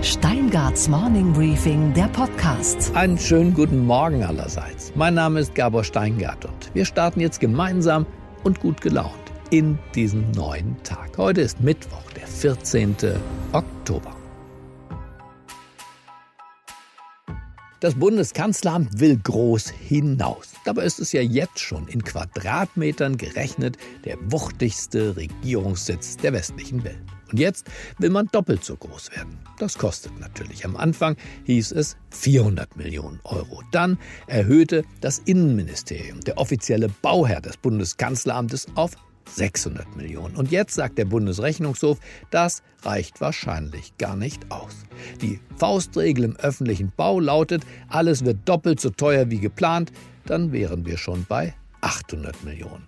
Steingarts Morning Briefing, der Podcast. Einen schönen guten Morgen allerseits. Mein Name ist Gabor Steingart und wir starten jetzt gemeinsam und gut gelaunt in diesen neuen Tag. Heute ist Mittwoch, der 14. Oktober. Das Bundeskanzleramt will groß hinaus. Dabei ist es ja jetzt schon in Quadratmetern gerechnet der wuchtigste Regierungssitz der westlichen Welt. Und jetzt will man doppelt so groß werden. Das kostet natürlich. Am Anfang hieß es 400 Millionen Euro. Dann erhöhte das Innenministerium, der offizielle Bauherr des Bundeskanzleramtes, auf 600 Millionen. Und jetzt sagt der Bundesrechnungshof, das reicht wahrscheinlich gar nicht aus. Die Faustregel im öffentlichen Bau lautet, alles wird doppelt so teuer wie geplant, dann wären wir schon bei 800 Millionen.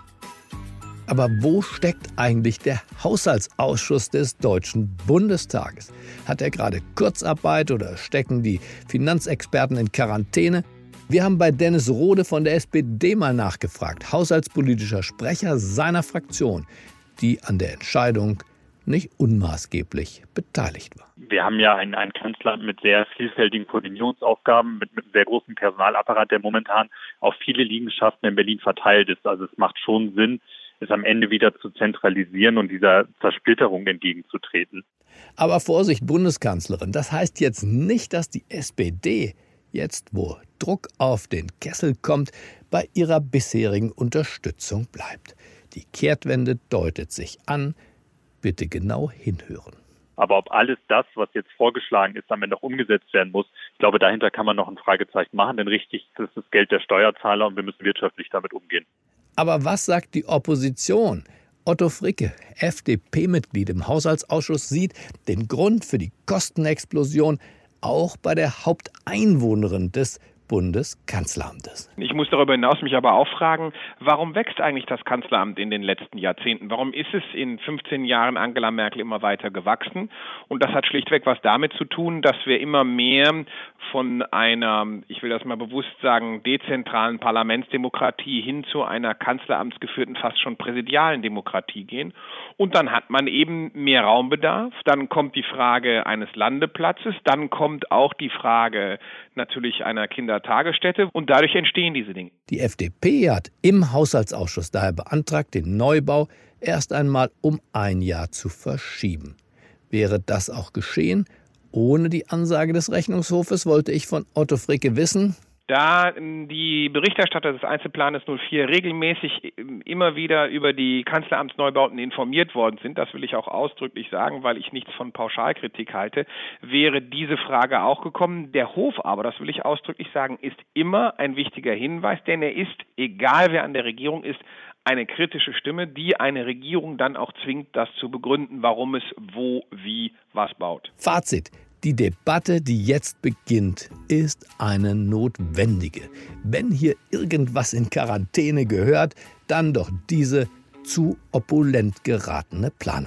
Aber wo steckt eigentlich der Haushaltsausschuss des Deutschen Bundestages? Hat er gerade Kurzarbeit oder stecken die Finanzexperten in Quarantäne? Wir haben bei Dennis Rohde von der SPD mal nachgefragt, haushaltspolitischer Sprecher seiner Fraktion, die an der Entscheidung nicht unmaßgeblich beteiligt war. Wir haben ja ein Kanzleramt mit sehr vielfältigen Koordinierungsaufgaben, mit einem sehr großen Personalapparat, der momentan auf viele Liegenschaften in Berlin verteilt ist. Also es macht schon Sinn, es am Ende wieder zu zentralisieren und dieser Zersplitterung entgegenzutreten. Aber Vorsicht, Bundeskanzlerin, das heißt jetzt nicht, dass die SPD jetzt, wo Druck auf den Kessel kommt, bei ihrer bisherigen Unterstützung bleibt. Die Kehrtwende deutet sich an. Bitte genau hinhören. Aber ob alles das, was jetzt vorgeschlagen ist, am Ende auch umgesetzt werden muss, ich glaube, dahinter kann man noch ein Fragezeichen machen. Denn richtig, das ist das Geld der Steuerzahler und wir müssen wirtschaftlich damit umgehen. Aber was sagt die Opposition? Otto Fricke, FDP-Mitglied im Haushaltsausschuss, sieht den Grund für die Kostenexplosion auch bei der Haupteinwohnerin des Bundeskanzleramtes. Ich muss darüber hinaus mich aber auch fragen, warum wächst eigentlich das Kanzleramt in den letzten Jahrzehnten? Warum ist es in 15 Jahren Angela Merkel immer weiter gewachsen? Und das hat schlichtweg was damit zu tun, dass wir immer mehr von einer, ich will das mal bewusst sagen, dezentralen Parlamentsdemokratie hin zu einer kanzleramtsgeführten, fast schon präsidialen Demokratie gehen. Und dann hat man eben mehr Raumbedarf. Dann kommt die Frage eines Landeplatzes. Dann kommt auch die Frage natürlich einer Kindertagesstätte. Und dadurch entstehen diese Dinge. Die FDP hat im Haushaltsausschuss daher beantragt, den Neubau erst einmal um ein Jahr zu verschieben. Wäre das auch geschehen? Ohne die Ansage des Rechnungshofes wollte ich von Otto Fricke wissen. Da die Berichterstatter des Einzelplanes 04 regelmäßig immer wieder über die Kanzleramtsneubauten informiert worden sind, das will ich auch ausdrücklich sagen, weil ich nichts von Pauschalkritik halte, wäre diese Frage auch gekommen. Der Hof aber, das will ich ausdrücklich sagen, ist immer ein wichtiger Hinweis, denn er ist, egal wer an der Regierung ist, eine kritische Stimme, die eine Regierung dann auch zwingt, das zu begründen, warum es wo, wie, was baut. Fazit. Die Debatte, die jetzt beginnt, ist eine notwendige. Wenn hier irgendwas in Quarantäne gehört, dann doch diese zu opulent geratene Planung.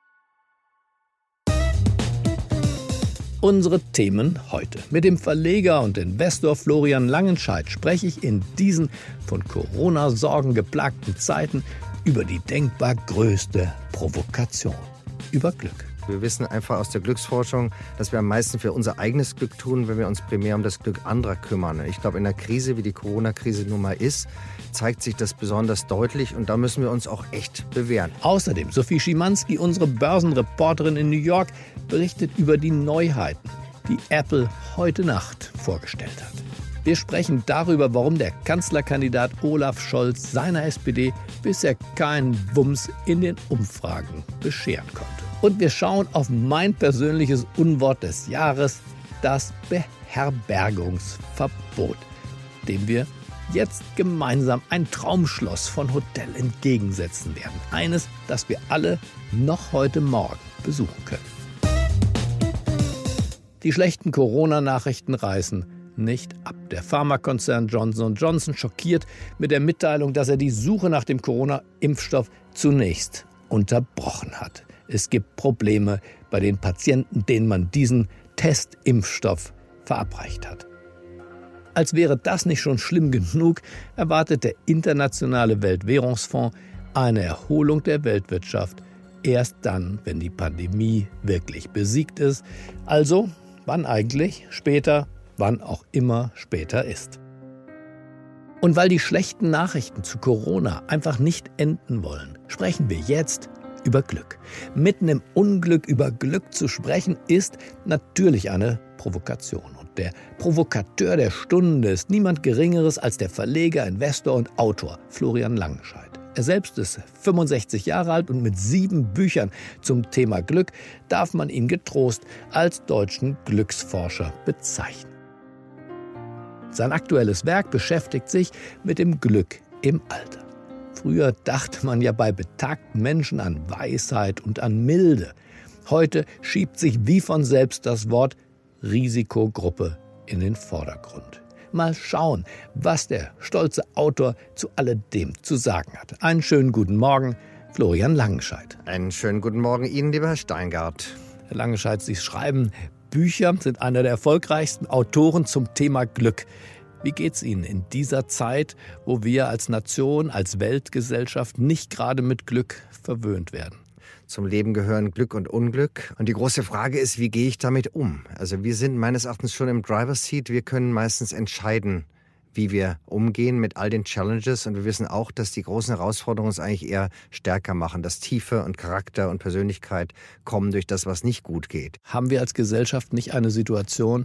Unsere Themen heute. Mit dem Verleger und Investor Florian Langenscheidt spreche ich in diesen von Corona-Sorgen geplagten Zeiten über die denkbar größte Provokation, über Glück. Wir wissen einfach aus der Glücksforschung, dass wir am meisten für unser eigenes Glück tun, wenn wir uns primär um das Glück anderer kümmern. Ich glaube, in einer Krise, wie die Corona-Krise nun mal ist, zeigt sich das besonders deutlich und da müssen wir uns auch echt bewähren. Außerdem Sophie Schimanski, unsere Börsenreporterin in New York, berichtet über die Neuheiten, die Apple heute Nacht vorgestellt hat. Wir sprechen darüber, warum der Kanzlerkandidat Olaf Scholz seiner SPD bisher keinen Wumms in den Umfragen bescheren konnte. Und wir schauen auf mein persönliches Unwort des Jahres, das Beherbergungsverbot, dem wir jetzt gemeinsam ein Traumschloss von Hotel entgegensetzen werden. Eines, das wir alle noch heute Morgen besuchen können. Die schlechten Corona-Nachrichten reißen nicht ab. Der Pharmakonzern Johnson & Johnson schockiert mit der Mitteilung, dass er die Suche nach dem Corona-Impfstoff zunächst unterbrochen hat. Es gibt Probleme bei den Patienten, denen man diesen Testimpfstoff verabreicht hat. Als wäre das nicht schon schlimm genug, erwartet der Internationale Weltwährungsfonds eine Erholung der Weltwirtschaft erst dann, wenn die Pandemie wirklich besiegt ist. Also, wann eigentlich? Später, wann auch immer später ist. Und weil die schlechten Nachrichten zu Corona einfach nicht enden wollen, sprechen wir jetzt über Glück. Mitten im Unglück über Glück zu sprechen, ist natürlich eine Provokation. Und der Provokateur der Stunde ist niemand Geringeres als der Verleger, Investor und Autor Florian Langenscheidt. Er selbst ist 65 Jahre alt und mit 7 Büchern zum Thema Glück darf man ihn getrost als deutschen Glücksforscher bezeichnen. Sein aktuelles Werk beschäftigt sich mit dem Glück im Alter. Früher dachte man ja bei betagten Menschen an Weisheit und an Milde. Heute schiebt sich wie von selbst das Wort Risikogruppe in den Vordergrund. Mal schauen, was der stolze Autor zu alledem zu sagen hat. Einen schönen guten Morgen, Florian Langenscheidt. Einen schönen guten Morgen Ihnen, lieber Herr Steingart. Herr Langenscheidt, Sie schreiben Bücher, sind einer der erfolgreichsten Autoren zum Thema Glück. Wie geht's Ihnen in dieser Zeit, wo wir als Nation, als Weltgesellschaft nicht gerade mit Glück verwöhnt werden? Zum Leben gehören Glück und Unglück. Und die große Frage ist, wie gehe ich damit um? Also wir sind meines Erachtens schon im Driver's Seat. Wir können meistens entscheiden, wie wir umgehen mit all den Challenges. Und wir wissen auch, dass die großen Herausforderungen uns eigentlich eher stärker machen. Dass Tiefe und Charakter und Persönlichkeit kommen durch das, was nicht gut geht. Haben wir als Gesellschaft nicht eine Situation,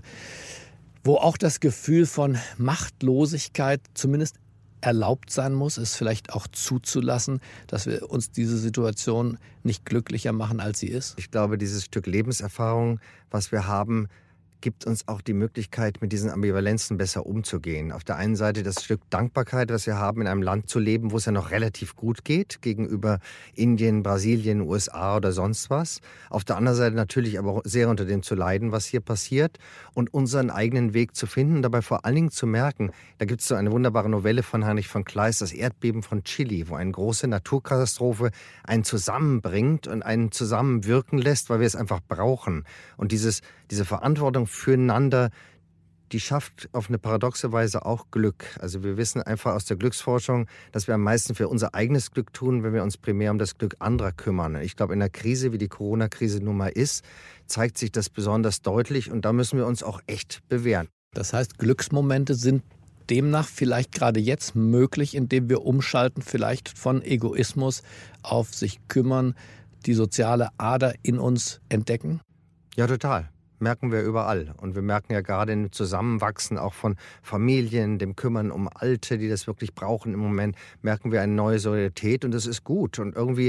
wo auch das Gefühl von Machtlosigkeit zumindest erlaubt sein muss, es vielleicht auch zuzulassen, dass wir uns diese Situation nicht glücklicher machen, als sie ist? Ich glaube, dieses Stück Lebenserfahrung, was wir haben, gibt uns auch die Möglichkeit, mit diesen Ambivalenzen besser umzugehen. Auf der einen Seite das Stück Dankbarkeit, was wir haben, in einem Land zu leben, wo es ja noch relativ gut geht, gegenüber Indien, Brasilien, USA oder sonst was. Auf der anderen Seite natürlich aber auch sehr unter dem zu leiden, was hier passiert und unseren eigenen Weg zu finden, dabei vor allen Dingen zu merken, da gibt es so eine wunderbare Novelle von Heinrich von Kleist, das Erdbeben von Chile, wo eine große Naturkatastrophe einen zusammenbringt und einen zusammenwirken lässt, weil wir es einfach brauchen. Und diese Verantwortung füreinander, die schafft auf eine paradoxe Weise auch Glück. Also wir wissen einfach aus der Glücksforschung, dass wir am meisten für unser eigenes Glück tun, wenn wir uns primär um das Glück anderer kümmern. Ich glaube, in einer Krise, wie die Corona-Krise nun mal ist, zeigt sich das besonders deutlich und da müssen wir uns auch echt bewähren. Das heißt, Glücksmomente sind demnach vielleicht gerade jetzt möglich, indem wir umschalten, vielleicht von Egoismus auf sich kümmern, die soziale Ader in uns entdecken? Ja, total. Merken wir überall. Und wir merken ja gerade im Zusammenwachsen auch von Familien, dem Kümmern um Alte, die das wirklich brauchen im Moment, merken wir eine neue Solidarität und das ist gut. Und irgendwie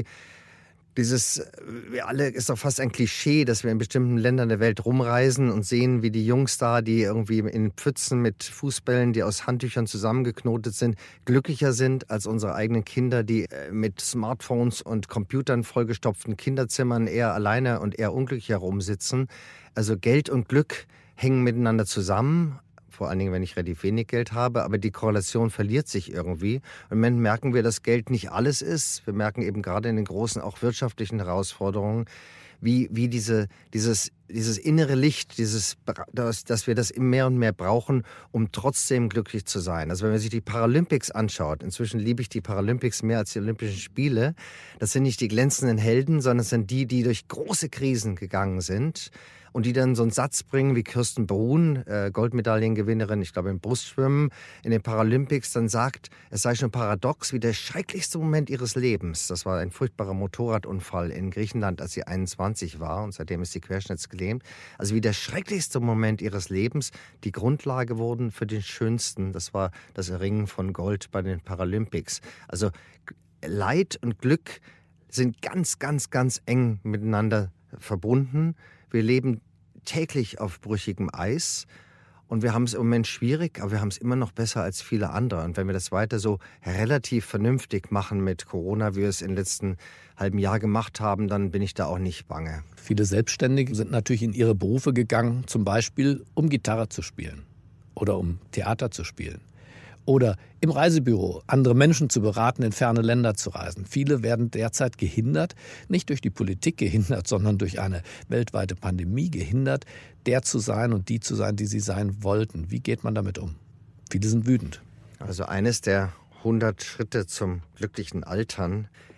wir alle ist doch fast ein Klischee, dass wir in bestimmten Ländern der Welt rumreisen und sehen, wie die Jungs da, die irgendwie in Pfützen mit Fußbällen, die aus Handtüchern zusammengeknotet sind, glücklicher sind als unsere eigenen Kinder, die mit Smartphones und Computern vollgestopften Kinderzimmern eher alleine und eher unglücklich herumsitzen. Also Geld und Glück hängen miteinander zusammen. Vor allen Dingen, wenn ich relativ wenig Geld habe, aber die Korrelation verliert sich irgendwie. Im Moment merken wir, dass Geld nicht alles ist. Wir merken eben gerade in den großen, auch wirtschaftlichen Herausforderungen, wie dieses innere Licht, dass wir das mehr und mehr brauchen, um trotzdem glücklich zu sein. Also wenn man sich die Paralympics anschaut, inzwischen liebe ich die Paralympics mehr als die Olympischen Spiele, das sind nicht die glänzenden Helden, sondern es sind die durch große Krisen gegangen sind und die dann so einen Satz bringen wie Kirsten Brun, Goldmedaillengewinnerin, ich glaube im Brustschwimmen, in den Paralympics, dann sagt, es sei schon paradox, wie der schrecklichste Moment ihres Lebens, das war ein furchtbarer Motorradunfall in Griechenland, als sie 21 war und seitdem ist sie querschnittsgelähmt, also wie der schrecklichste Moment ihres Lebens die Grundlage wurden für den schönsten, das war das Erringen von Gold bei den Paralympics. Also Leid und Glück sind ganz, ganz, ganz eng miteinander verbunden. Wir leben täglich auf brüchigem Eis und wir haben es im Moment schwierig, aber wir haben es immer noch besser als viele andere. Und wenn wir das weiter so relativ vernünftig machen mit Corona, wie wir es im letzten halben Jahr gemacht haben, dann bin ich da auch nicht bange. Viele Selbstständige sind natürlich in ihre Berufe gegangen, zum Beispiel um Gitarre zu spielen oder um Theater zu spielen. Oder im Reisebüro andere Menschen zu beraten, in ferne Länder zu reisen. Viele werden derzeit gehindert, nicht durch die Politik gehindert, sondern durch eine weltweite Pandemie gehindert, der zu sein und die zu sein, die sie sein wollten. Wie geht man damit um? Viele sind wütend. Also eines der 100 Schritte zum glücklichen Altern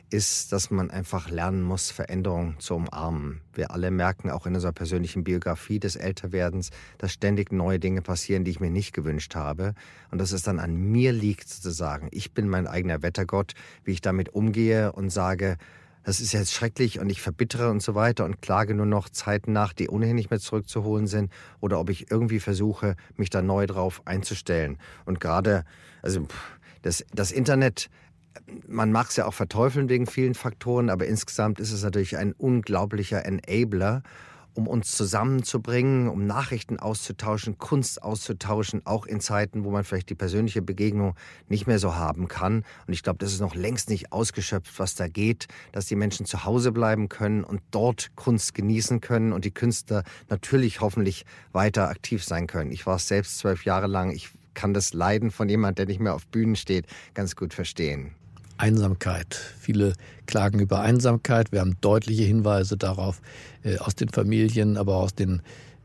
ist, dass man einfach lernen muss, Veränderungen zu umarmen. Wir alle merken auch in unserer persönlichen Biografie des Älterwerdens, dass ständig neue Dinge passieren, die ich mir nicht gewünscht habe. Und dass es dann an mir liegt, sozusagen. Ich bin mein eigener Wettergott, wie ich damit umgehe und sage, das ist jetzt schrecklich und ich verbittere und so weiter und klage nur noch Zeiten nach, die ohnehin nicht mehr zurückzuholen sind, oder ob ich irgendwie versuche, mich da neu drauf einzustellen. Und gerade, also das Internet, man mag es ja auch verteufeln wegen vielen Faktoren, aber insgesamt ist es natürlich ein unglaublicher Enabler, um uns zusammenzubringen, um Nachrichten auszutauschen, Kunst auszutauschen, auch in Zeiten, wo man vielleicht die persönliche Begegnung nicht mehr so haben kann. Und ich glaube, das ist noch längst nicht ausgeschöpft, was da geht, dass die Menschen zu Hause bleiben können und dort Kunst genießen können und die Künstler natürlich hoffentlich weiter aktiv sein können. Ich war es selbst 12 Jahre lang. Ich kann das Leiden von jemandem, der nicht mehr auf Bühnen steht, ganz gut verstehen. Einsamkeit. Viele klagen über Einsamkeit. Wir haben deutliche Hinweise darauf aus den Familien, aber auch aus den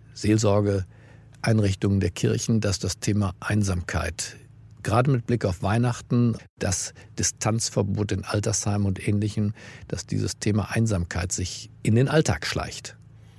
Seelsorgeeinrichtungen der Kirchen, dass das Thema Einsamkeit, gerade mit Blick auf Weihnachten, das Distanzverbot in Altersheimen und Ähnlichem, dass dieses Thema Einsamkeit sich in den Alltag schleicht.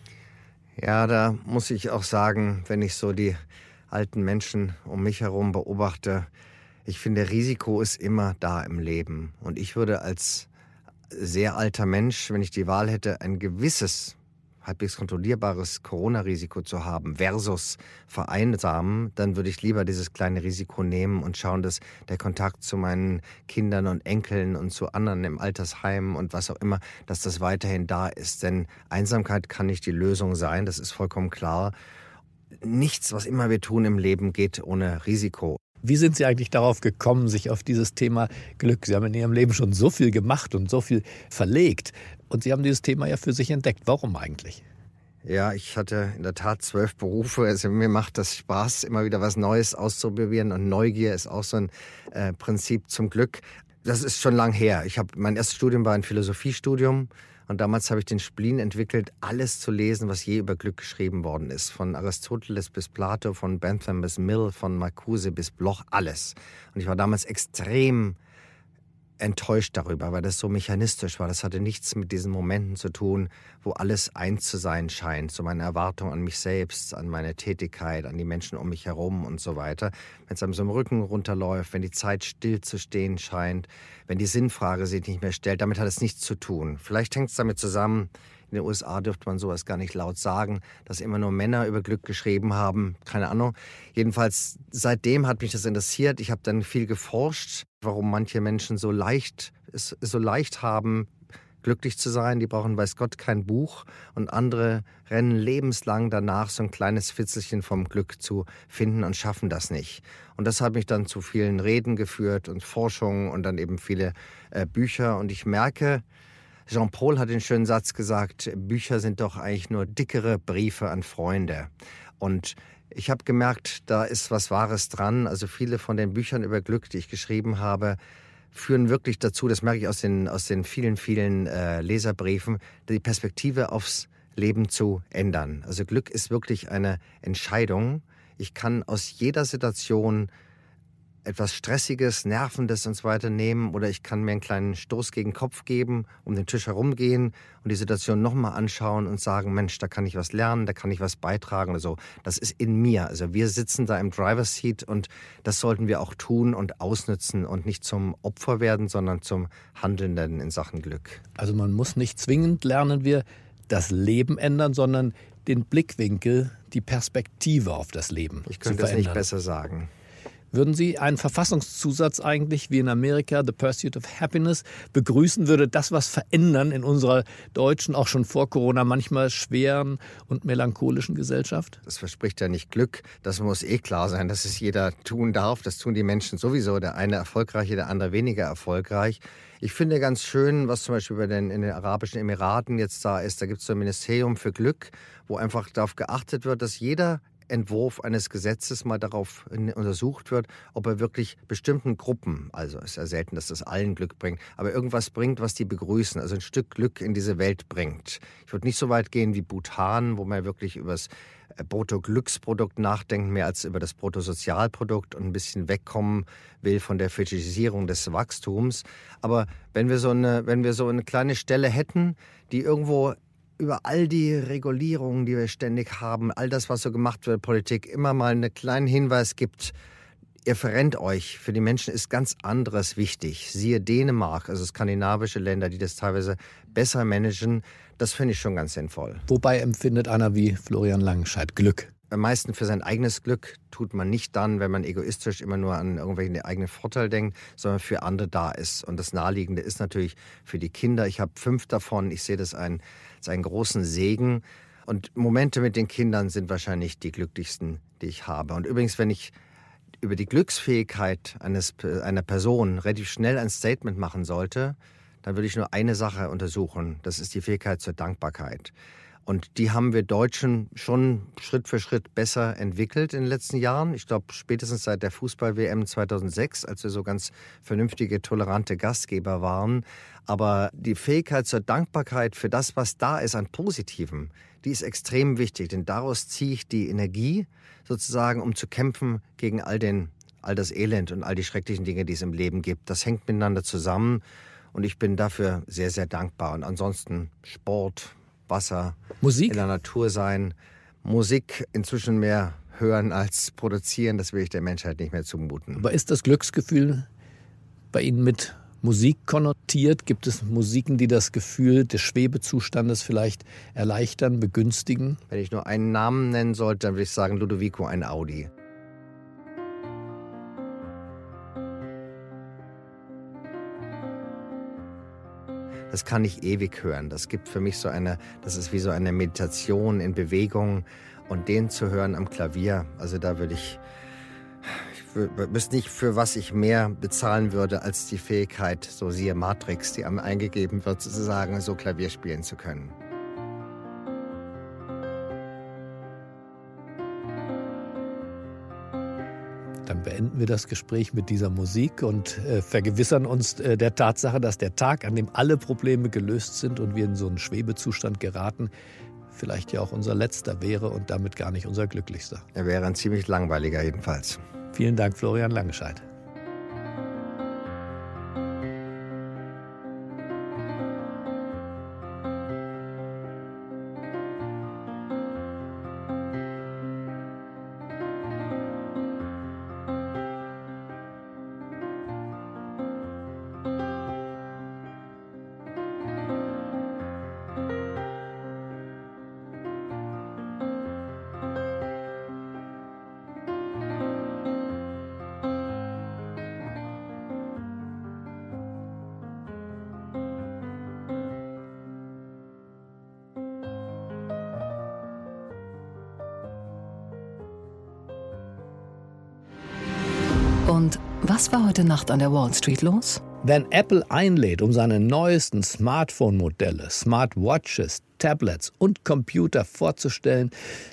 Ja, da muss ich auch sagen, wenn ich so die alten Menschen um mich herum beobachte, ich finde, Risiko ist immer da im Leben. Und ich würde als sehr alter Mensch, wenn ich die Wahl hätte, ein gewisses, halbwegs kontrollierbares Corona-Risiko zu haben versus vereinsamen, dann würde ich lieber dieses kleine Risiko nehmen und schauen, dass der Kontakt zu meinen Kindern und Enkeln und zu anderen im Altersheim und was auch immer, dass das weiterhin da ist. Denn Einsamkeit kann nicht die Lösung sein, das ist vollkommen klar. Nichts, was immer wir tun im Leben, geht ohne Risiko. Wie sind Sie eigentlich darauf gekommen, sich auf dieses Thema Glück? Sie haben in Ihrem Leben schon so viel gemacht und so viel verlegt. Und Sie haben dieses Thema ja für sich entdeckt. Warum eigentlich? Ja, ich hatte in der Tat 12 Berufe. Also mir macht das Spaß, immer wieder was Neues auszuprobieren. Und Neugier ist auch so ein Prinzip zum Glück. Das ist schon lang her. Mein erstes Studium war ein Philosophiestudium. Und damals habe ich den Spleen entwickelt, alles zu lesen, was je über Glück geschrieben worden ist. Von Aristoteles bis Plato, von Bentham bis Mill, von Marcuse bis Bloch, alles. Und ich war damals extrem enttäuscht darüber, weil das so mechanistisch war. Das hatte nichts mit diesen Momenten zu tun, wo alles eins zu sein scheint. So meine Erwartung an mich selbst, an meine Tätigkeit, an die Menschen um mich herum und so weiter. Wenn es einem so im Rücken runterläuft, wenn die Zeit still zu stehen scheint, wenn die Sinnfrage sich nicht mehr stellt, damit hat es nichts zu tun. Vielleicht hängt es damit zusammen, in den USA dürfte man sowas gar nicht laut sagen, dass immer nur Männer über Glück geschrieben haben. Keine Ahnung. Jedenfalls, seitdem hat mich das interessiert. Ich habe dann viel geforscht, warum manche Menschen es so leicht haben, glücklich zu sein. Die brauchen, weiß Gott, kein Buch. Und andere rennen lebenslang danach, so ein kleines Fitzelchen vom Glück zu finden und schaffen das nicht. Und das hat mich dann zu vielen Reden geführt und Forschungen und dann eben viele Bücher. Und ich merke, Jean-Paul hat den schönen Satz gesagt, Bücher sind doch eigentlich nur dickere Briefe an Freunde. Und ich habe gemerkt, da ist was Wahres dran. Also viele von den Büchern über Glück, die ich geschrieben habe, führen wirklich dazu, das merke ich aus den vielen, vielen Leserbriefen, die Perspektive aufs Leben zu ändern. Also Glück ist wirklich eine Entscheidung. Ich kann aus jeder Situation etwas Stressiges, Nervendes und so weiter nehmen oder ich kann mir einen kleinen Stoß gegen den Kopf geben, um den Tisch herumgehen und die Situation nochmal anschauen und sagen, Mensch, da kann ich was lernen, da kann ich was beitragen oder so. Das ist in mir. Also wir sitzen da im Driver's Seat und das sollten wir auch tun und ausnützen und nicht zum Opfer werden, sondern zum Handelnden in Sachen Glück. Also man muss nicht zwingend, lernen wir, das Leben ändern, sondern den Blickwinkel, die Perspektive auf das Leben zu verändern. Ich könnte es nicht besser sagen. Würden Sie einen Verfassungszusatz eigentlich wie in Amerika, The Pursuit of Happiness, begrüßen? Würde das was verändern in unserer deutschen, auch schon vor Corona, manchmal schweren und melancholischen Gesellschaft? Das verspricht ja nicht Glück. Das muss klar sein, dass es jeder tun darf. Das tun die Menschen sowieso. Der eine erfolgreich, der andere weniger erfolgreich. Ich finde ganz schön, was zum Beispiel in den Arabischen Emiraten jetzt da ist. Da gibt es so ein Ministerium für Glück, wo einfach darauf geachtet wird, dass jeder Entwurf eines Gesetzes mal darauf untersucht wird, ob er wirklich bestimmten Gruppen, also es ist ja selten, dass das allen Glück bringt, aber irgendwas bringt, was die begrüßen, also ein Stück Glück in diese Welt bringt. Ich würde nicht so weit gehen wie Bhutan, wo man wirklich übers Bruttoglücksprodukt nachdenkt, mehr als über das Bruttosozialprodukt und ein bisschen wegkommen will von der Fetischisierung des Wachstums. Aber wenn wir so eine kleine Stelle hätten, die irgendwo über all die Regulierungen, die wir ständig haben, all das, was so gemacht wird, Politik, immer mal einen kleinen Hinweis gibt, ihr verrennt euch. Für die Menschen ist ganz anderes wichtig. Siehe Dänemark, also skandinavische Länder, die das teilweise besser managen. Das finde ich schon ganz sinnvoll. Wobei empfindet einer wie Florian Langenscheidt Glück? Am meisten für sein eigenes Glück tut man nicht dann, wenn man egoistisch immer nur an irgendwelchen eigenen Vorteil denkt, sondern für andere da ist. Und das Naheliegende ist natürlich für die Kinder. Ich habe 5 davon. Ich sehe das als einen großen Segen. Und Momente mit den Kindern sind wahrscheinlich die glücklichsten, die ich habe. Und übrigens, wenn ich über die Glücksfähigkeit einer Person relativ schnell ein Statement machen sollte, dann würde ich nur eine Sache untersuchen. Das ist die Fähigkeit zur Dankbarkeit. Und die haben wir Deutschen schon Schritt für Schritt besser entwickelt in den letzten Jahren. Ich glaube, spätestens seit der Fußball-WM 2006, als wir so ganz vernünftige, tolerante Gastgeber waren. Aber die Fähigkeit zur Dankbarkeit für das, was da ist an Positivem, die ist extrem wichtig. Denn daraus ziehe ich die Energie sozusagen, um zu kämpfen gegen all das Elend und all die schrecklichen Dinge, die es im Leben gibt. Das hängt miteinander zusammen und ich bin dafür sehr, sehr dankbar. Und ansonsten Sport, Wasser, Musik? In der Natur sein, Musik inzwischen mehr hören als produzieren, das will ich der Menschheit nicht mehr zumuten. Aber ist das Glücksgefühl bei Ihnen mit Musik konnotiert? Gibt es Musiken, die das Gefühl des Schwebezustandes vielleicht erleichtern, begünstigen? Wenn ich nur einen Namen nennen sollte, dann würde ich sagen Ludovico Einaudi. Das kann ich ewig hören. Das gibt für mich das ist wie so eine Meditation in Bewegung. Und den zu hören am Klavier, also da ich wüsste nicht, für was ich mehr bezahlen würde, als die Fähigkeit, so siehe Matrix, die einem eingegeben wird, sozusagen so Klavier spielen zu können. Dann beenden wir das Gespräch mit dieser Musik und vergewissern uns der Tatsache, dass der Tag, an dem alle Probleme gelöst sind und wir in so einen Schwebezustand geraten, vielleicht ja auch unser letzter wäre und damit gar nicht unser glücklichster. Er wäre ein ziemlich langweiliger jedenfalls. Vielen Dank, Florian Langenscheidt. Und was war heute Nacht an der Wall Street los? Wenn Apple einlädt, um seine neuesten Smartphone-Modelle, Smartwatches, Tablets und Computer vorzustellen,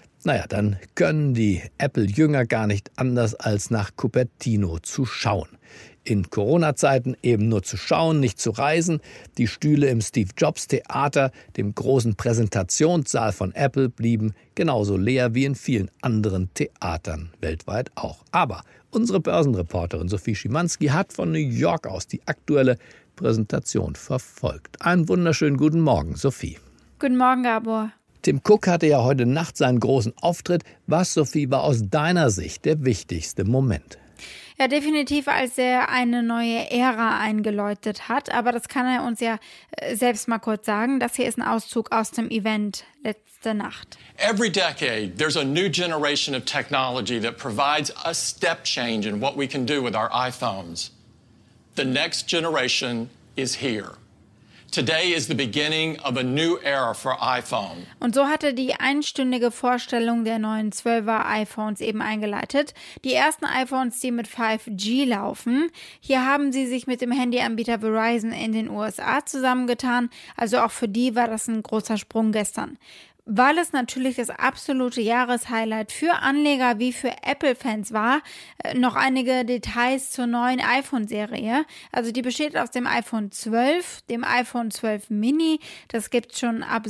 dann können die Apple-Jünger gar nicht anders als nach Cupertino zu schauen. In Corona-Zeiten eben nur zu schauen, nicht zu reisen. Die Stühle im Steve-Jobs-Theater, dem großen Präsentationssaal von Apple, blieben genauso leer wie in vielen anderen Theatern weltweit auch. Aber unsere Börsenreporterin Sophie Schimanski hat von New York aus die aktuelle Präsentation verfolgt. Einen wunderschönen guten Morgen, Sophie. Guten Morgen, Gabor. Tim Cook hatte ja heute Nacht seinen großen Auftritt. Was, Sophie, war aus deiner Sicht der wichtigste Moment? Ja, definitiv, als er eine neue Ära eingeläutet hat. Aber das kann er uns ja selbst mal kurz sagen. Das hier ist ein Auszug aus dem Event letzte Nacht. Every decade, there's a new generation of technology that provides a step change in what we can do with our iPhones. The next generation is here. Today is the beginning of a new era for iPhone. Und so hatte die einstündige Vorstellung der neuen 12er iPhones eben eingeleitet. Die ersten iPhones, die mit 5G laufen. Hier haben sie sich mit dem Handyanbieter Verizon in den USA zusammengetan. Also auch für die war das ein großer Sprung gestern. Weil es natürlich das absolute Jahreshighlight für Anleger wie für Apple-Fans war. Noch einige Details zur neuen iPhone-Serie. Also die besteht aus dem iPhone 12, dem iPhone 12 Mini, das gibt es schon ab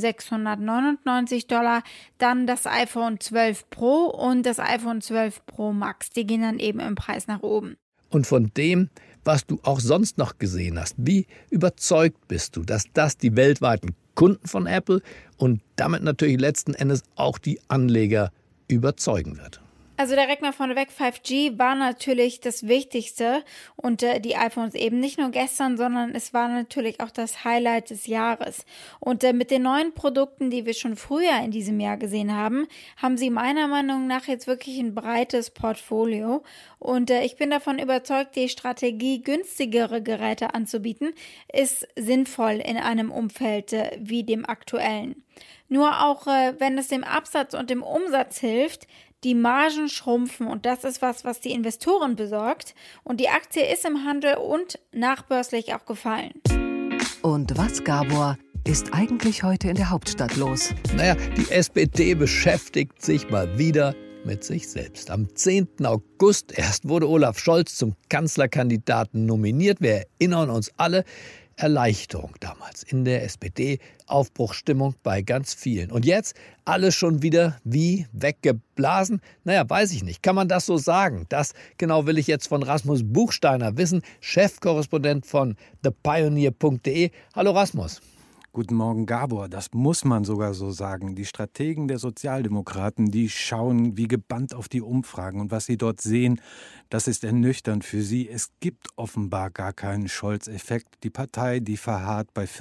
$699, dann das iPhone 12 Pro und das iPhone 12 Pro Max. Die gehen dann eben im Preis nach oben. Und von dem, was du auch sonst noch gesehen hast, wie überzeugt bist du, dass das die weltweiten Kunden von Apple und damit natürlich letzten Endes auch die Anleger überzeugen wird? Also direkt mal vorneweg, 5G war natürlich das Wichtigste und die iPhones eben nicht nur gestern, sondern es war natürlich auch das Highlight des Jahres. Und mit den neuen Produkten, die wir schon früher in diesem Jahr gesehen haben, haben sie meiner Meinung nach jetzt wirklich ein breites Portfolio. Und ich bin davon überzeugt, die Strategie, günstigere Geräte anzubieten, ist sinnvoll in einem Umfeld wie dem aktuellen. Nur auch, wenn es dem Absatz und dem Umsatz hilft, die Margen schrumpfen und das ist was die Investoren besorgt. Und die Aktie ist im Handel und nachbörslich auch gefallen. Und was, Gabor, ist eigentlich heute in der Hauptstadt los? Naja, die SPD beschäftigt sich mal wieder mit sich selbst. Am 10. August erst wurde Olaf Scholz zum Kanzlerkandidaten nominiert. Wir erinnern uns alle. Erleichterung damals in der SPD, Aufbruchsstimmung bei ganz vielen. Und jetzt alles schon wieder wie weggeblasen? Naja, weiß ich nicht. Kann man das so sagen? Das genau will ich jetzt von Rasmus Buchsteiner wissen, Chefkorrespondent von thepioneer.de. Hallo Rasmus. Guten Morgen, Gabor. Das muss man sogar so sagen. Die Strategen der Sozialdemokraten, die schauen wie gebannt auf die Umfragen. Und was sie dort sehen, das ist ernüchternd für sie. Es gibt offenbar gar keinen Scholz-Effekt. Die Partei, die verharrt bei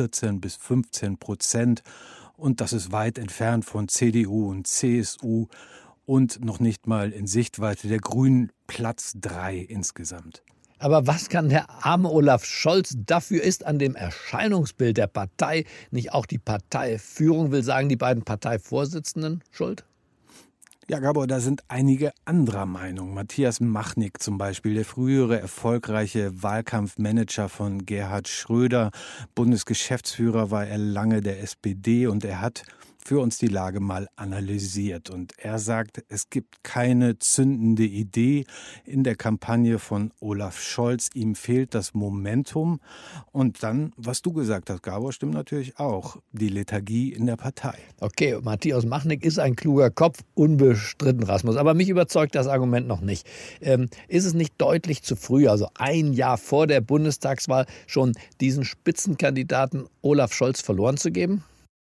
14-15%. Und das ist weit entfernt von CDU und CSU und noch nicht mal in Sichtweite der Grünen, Platz 3 insgesamt. Aber was kann der arme Olaf Scholz dafür? Ist an dem Erscheinungsbild der Partei nicht auch die Parteiführung, will sagen, die beiden Parteivorsitzenden schuld? Ja, Gabor, da sind einige anderer Meinung. Matthias Machnick zum Beispiel, der frühere erfolgreiche Wahlkampfmanager von Gerhard Schröder, Bundesgeschäftsführer war er lange der SPD und er hat für uns die Lage mal analysiert. Und er sagt, es gibt keine zündende Idee in der Kampagne von Olaf Scholz. Ihm fehlt das Momentum. Und dann, was du gesagt hast, Gabor, stimmt natürlich auch, die Lethargie in der Partei. Okay, Matthias Machnick ist ein kluger Kopf, unbestritten, Rasmus. Aber mich überzeugt das Argument noch nicht. Ist es nicht deutlich zu früh, also ein Jahr vor der Bundestagswahl, schon diesen Spitzenkandidaten Olaf Scholz verloren zu geben?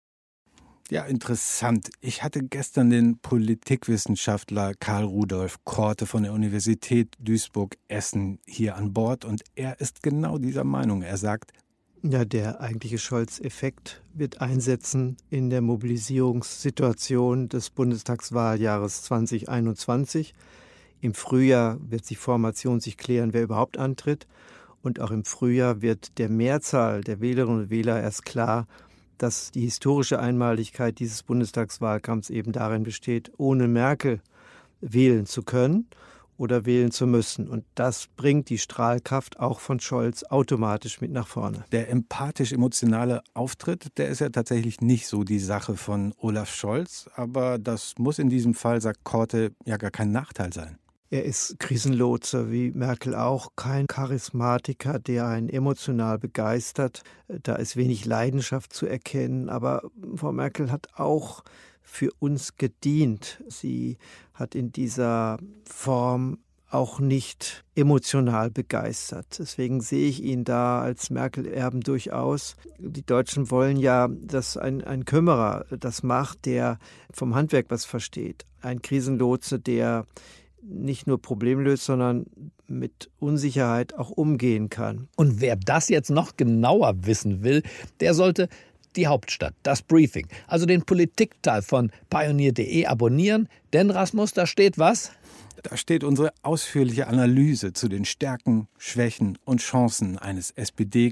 Ja, interessant. Ich hatte gestern den Politikwissenschaftler Karl Rudolf Korte von der Universität Duisburg-Essen hier an Bord und er ist genau dieser Meinung. Er sagt, ja, der eigentliche Scholz-Effekt wird einsetzen in der Mobilisierungssituation des Bundestagswahljahres 2021. Im Frühjahr wird die Formation sich klären, wer überhaupt antritt. Und auch im Frühjahr wird der Mehrzahl der Wählerinnen und Wähler erst klar, dass die historische Einmaligkeit dieses Bundestagswahlkampfs eben darin besteht, ohne Merkel wählen zu können oder wählen zu müssen. Und das bringt die Strahlkraft auch von Scholz automatisch mit nach vorne. Der empathisch-emotionale Auftritt, der ist ja tatsächlich nicht so die Sache von Olaf Scholz. Aber das muss in diesem Fall, sagt Korte, ja gar kein Nachteil sein. Er ist Krisenlotse, wie Merkel auch, kein Charismatiker, der einen emotional begeistert. Da ist wenig Leidenschaft zu erkennen, aber Frau Merkel hat auch für uns gedient. Sie hat in dieser Form auch nicht emotional begeistert. Deswegen sehe ich ihn da als Merkel-Erben durchaus. Die Deutschen wollen ja, dass ein Kümmerer das macht, der vom Handwerk was versteht. Ein Krisenlotse, der nicht nur problemlöst, sondern mit Unsicherheit auch umgehen kann. Und wer das jetzt noch genauer wissen will, der sollte die Hauptstadt, das Briefing, also den Politikteil von Pioneer.de abonnieren. Denn, Rasmus, da steht was? Da steht unsere ausführliche Analyse zu den Stärken, Schwächen und Chancen eines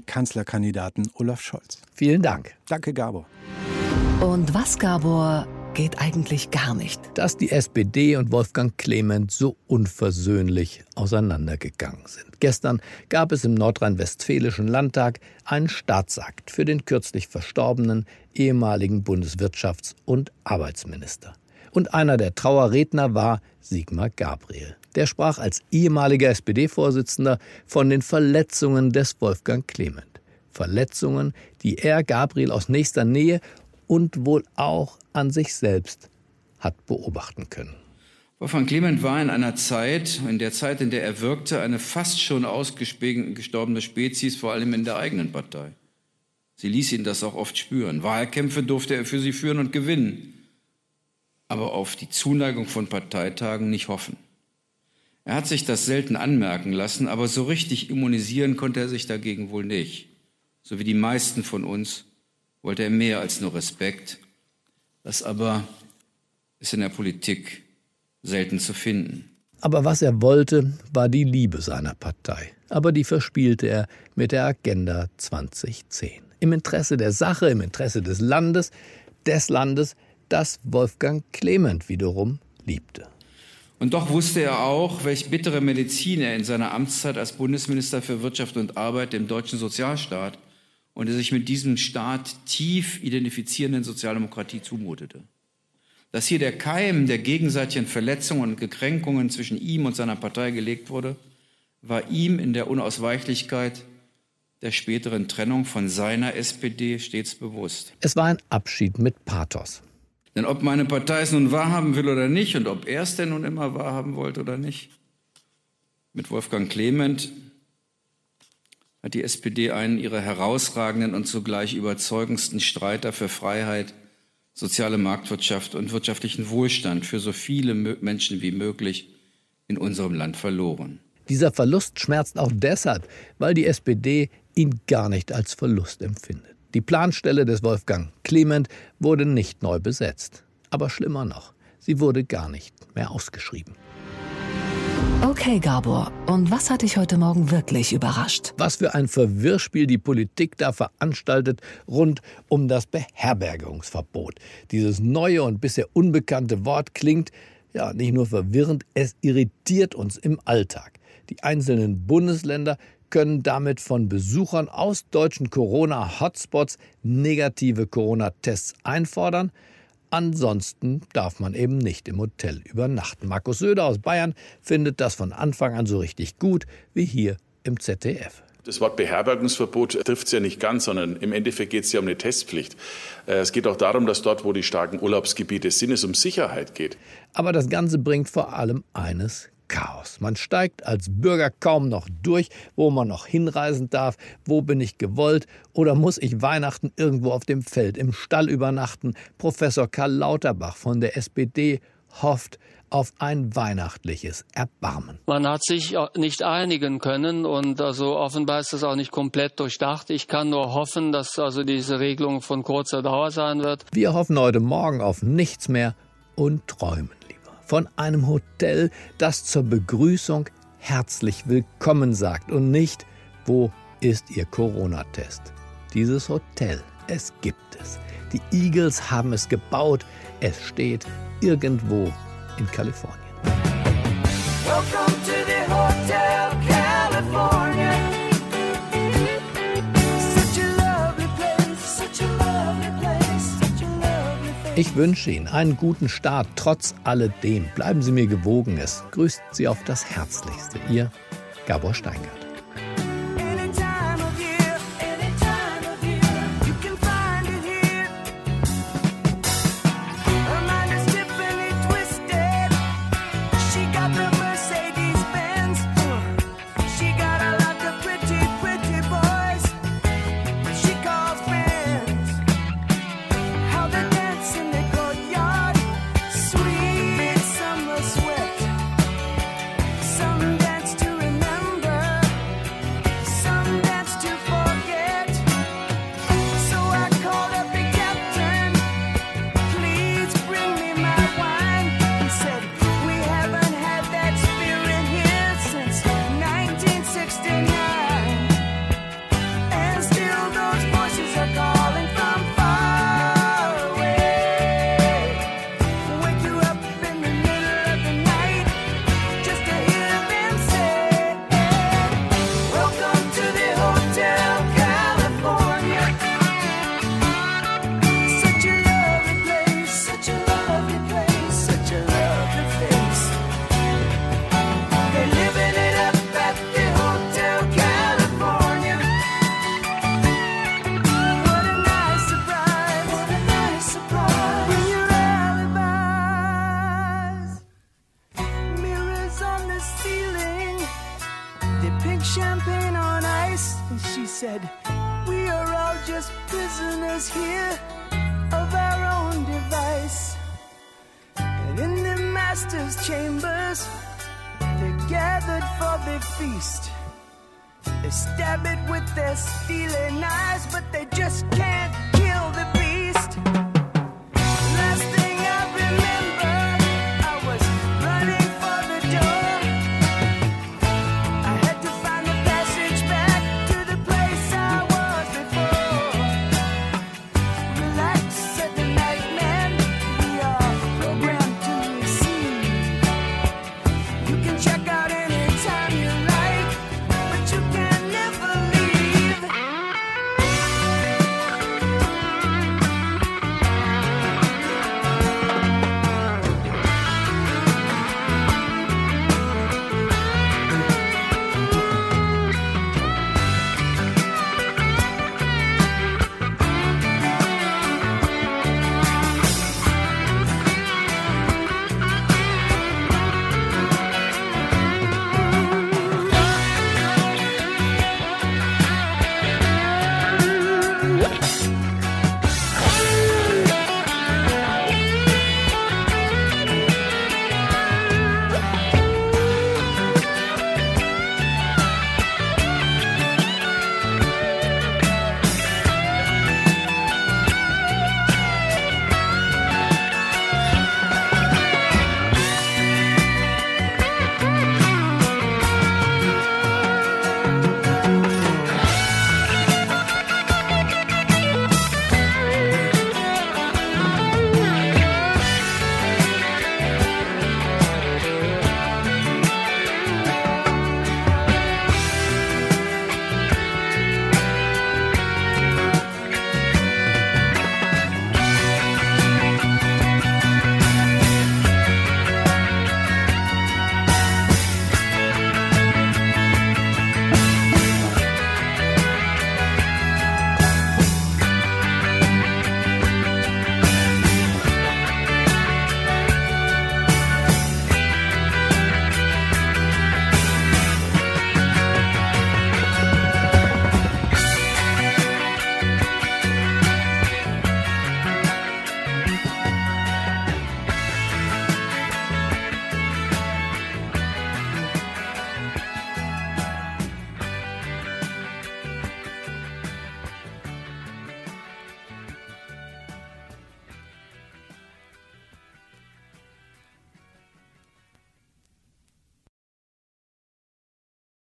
SPD-Kanzlerkandidaten Olaf Scholz. Vielen Dank. Danke, Gabor. Und was, Gabor, geht eigentlich gar nicht. Dass die SPD und Wolfgang Clement so unversöhnlich auseinandergegangen sind. Gestern gab es im nordrhein-westfälischen Landtag einen Staatsakt für den kürzlich verstorbenen ehemaligen Bundeswirtschafts- und Arbeitsminister. Und einer der Trauerredner war Sigmar Gabriel. Der sprach als ehemaliger SPD-Vorsitzender von den Verletzungen des Wolfgang Clement. Verletzungen, die er, Gabriel, aus nächster Nähe und wohl auch an sich selbst hat beobachten können. Wolfgang Clement war in einer Zeit, in der er wirkte, eine fast schon ausgestorbene Spezies, vor allem in der eigenen Partei. Sie ließ ihn das auch oft spüren. Wahlkämpfe durfte er für sie führen und gewinnen, aber auf die Zuneigung von Parteitagen nicht hoffen. Er hat sich das selten anmerken lassen, aber so richtig immunisieren konnte er sich dagegen wohl nicht. So wie die meisten von uns wollte er mehr als nur Respekt. Das aber ist in der Politik selten zu finden. Aber was er wollte, war die Liebe seiner Partei. Aber die verspielte er mit der Agenda 2010. Im Interesse der Sache, im Interesse des Landes, das Wolfgang Clement wiederum liebte. Und doch wusste er auch, welch bittere Medizin er in seiner Amtszeit als Bundesminister für Wirtschaft und Arbeit dem deutschen Sozialstaat und der sich mit diesem Staat tief identifizierenden Sozialdemokratie zumutete. Dass hier der Keim der gegenseitigen Verletzungen und Gekränkungen zwischen ihm und seiner Partei gelegt wurde, war ihm in der Unausweichlichkeit der späteren Trennung von seiner SPD stets bewusst. Es war ein Abschied mit Pathos. Denn ob meine Partei es nun wahrhaben will oder nicht und ob er es denn nun immer wahrhaben wollte oder nicht, mit Wolfgang Clement hat die SPD einen ihrer herausragenden und zugleich überzeugendsten Streiter für Freiheit, soziale Marktwirtschaft und wirtschaftlichen Wohlstand für so viele Menschen wie möglich in unserem Land verloren. Dieser Verlust schmerzt auch deshalb, weil die SPD ihn gar nicht als Verlust empfindet. Die Planstelle des Wolfgang Clement wurde nicht neu besetzt. Aber schlimmer noch, sie wurde gar nicht mehr ausgeschrieben. Okay, Gabor, und was hat dich heute Morgen wirklich überrascht? Was für ein Verwirrspiel die Politik da veranstaltet rund um das Beherbergungsverbot. Dieses neue und bisher unbekannte Wort klingt ja nicht nur verwirrend, es irritiert uns im Alltag. Die einzelnen Bundesländer können damit von Besuchern aus deutschen Corona-Hotspots negative Corona-Tests einfordern. Ansonsten darf man eben nicht im Hotel übernachten. Markus Söder aus Bayern findet das von Anfang an so richtig gut wie hier im ZDF. Das Wort Beherbergungsverbot trifft es ja nicht ganz, sondern im Endeffekt geht es ja um eine Testpflicht. Es geht auch darum, dass dort, wo die starken Urlaubsgebiete sind, es um Sicherheit geht. Aber das Ganze bringt vor allem eines: Chaos. Man steigt als Bürger kaum noch durch, wo man noch hinreisen darf, wo bin ich gewollt oder muss ich Weihnachten irgendwo auf dem Feld im Stall übernachten. Professor Karl Lauterbach von der SPD hofft auf ein weihnachtliches Erbarmen. Man hat sich nicht einigen können und also offenbar ist das auch nicht komplett durchdacht. Ich kann nur hoffen, dass also diese Regelung von kurzer Dauer sein wird. Wir hoffen heute Morgen auf nichts mehr und träumen von einem Hotel, das zur Begrüßung herzlich willkommen sagt und nicht, wo ist Ihr Corona-Test? Dieses Hotel, es gibt es. Die Eagles haben es gebaut. Es steht irgendwo in Kalifornien. Welcome to the Hotel California. Such a lovely place, such a lovely place, such a lovely place. Ich wünsche Ihnen einen guten Start, trotz alledem. Bleiben Sie mir gewogen. Es grüßt Sie auf das Herzlichste. Ihr Gabor Steingart. said, we are all just prisoners here of our own device. And in the master's chambers, they're gathered for the feast. They stab it with their steely knives, but they just can't